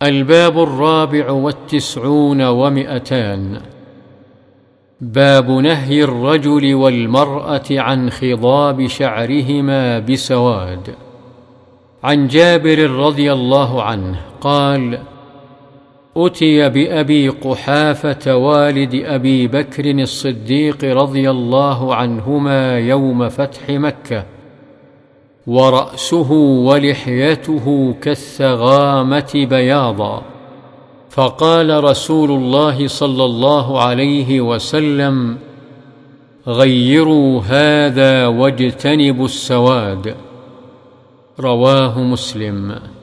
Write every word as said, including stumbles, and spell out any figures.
الباب الرابع والتسعون ومئتان. باب نهي الرجل والمرأة عن خضاب شعرهما بسواد. عن جابر رضي الله عنه قال: أتي بأبي قحافة والد أبي بكر الصديق رضي الله عنهما يوم فتح مكة، ورأسه ولحيته كالثغامة بياضا، فقال رسول الله صلى الله عليه وسلم: غيروا هذا واجتنبوا السواد. رواه مسلم.